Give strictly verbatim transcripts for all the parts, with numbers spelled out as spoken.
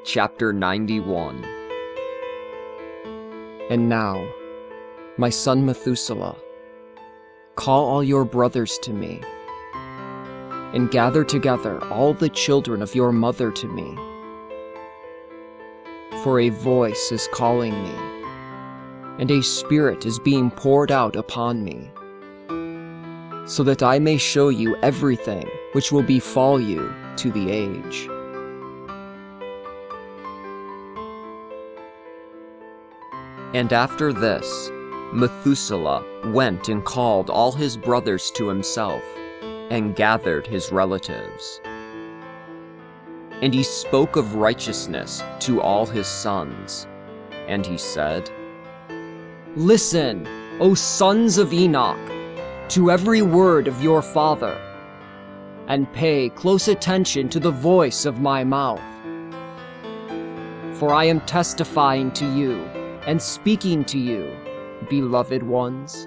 chapter ninety-one. And now, my son Methuselah, call all your brothers to me, and gather together all the children of your mother to me. For a voice is calling me, and a spirit is being poured out upon me, so that I may show you everything which will befall you to the age. And after this, Methuselah went and called all his brothers to himself, and gathered his relatives. And he spoke of righteousness to all his sons, and he said, Listen, O sons of Enoch, to every word of your father, and pay close attention to the voice of my mouth. For I am testifying to you and speaking to you, beloved ones.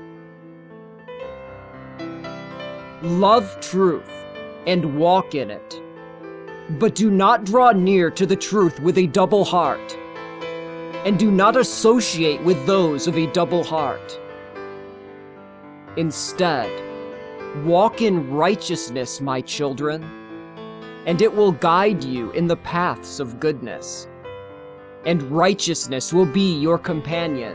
Love truth and walk in it, but do not draw near to the truth with a double heart, and do not associate with those of a double heart. Instead, walk in righteousness, my children, and it will guide you in the paths of goodness, and righteousness will be your companion.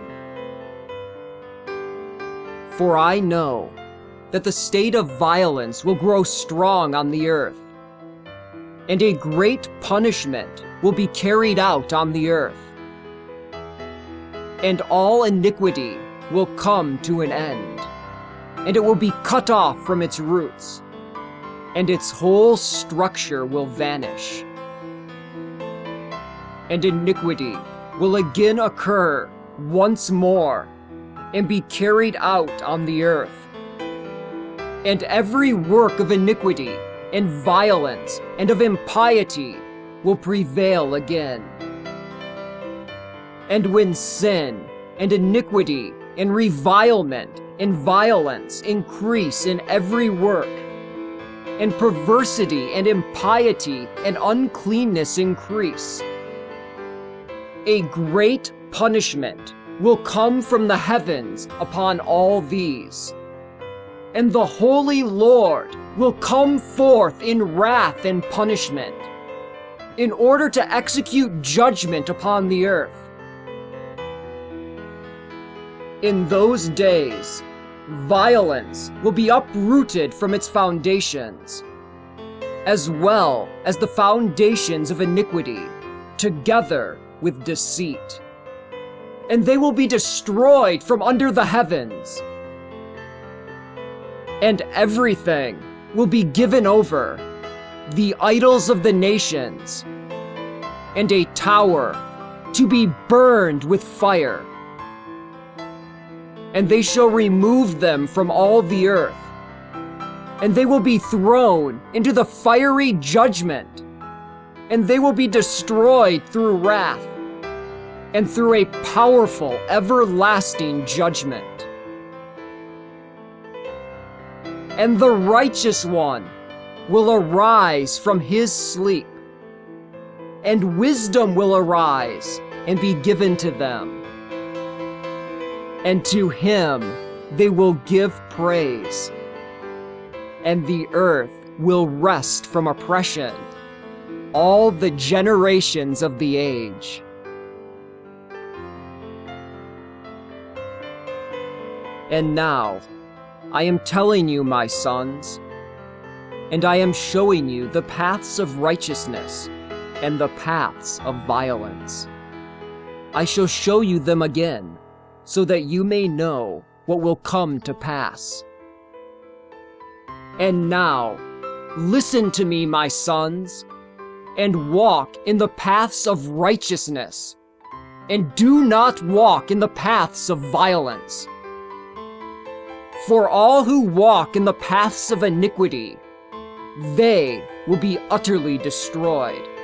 For I know that the state of violence will grow strong on the earth, and a great punishment will be carried out on the earth, and all iniquity will come to an end, and it will be cut off from its roots, and its whole structure will vanish. And iniquity will again occur once more, and be carried out on the earth. And every work of iniquity and violence and of impiety will prevail again. And when sin and iniquity and revilement and violence increase in every work, and perversity and impiety and uncleanness increase, a great punishment will come from the heavens upon all these, and the Holy Lord will come forth in wrath and punishment, in order to execute judgment upon the earth. In those days, violence will be uprooted from its foundations, as well as the foundations of iniquity, together with deceit. And they will be destroyed from under the heavens. And everything will be given over, the idols of the nations, and a tower to be burned with fire. And they shall remove them from all the earth, and they will be thrown into the fiery judgment, and they will be destroyed through wrath, and through a powerful, everlasting judgment. And the righteous one will arise from his sleep, and wisdom will arise and be given to them. And to him they will give praise, and the earth will rest from oppression all the generations of the age. And now, I am telling you, my sons, and I am showing you the paths of righteousness and the paths of violence. I shall show you them again, so that you may know what will come to pass. And now, listen to me, my sons, and walk in the paths of righteousness, and do not walk in the paths of violence. For all who walk in the paths of iniquity, they will be utterly destroyed.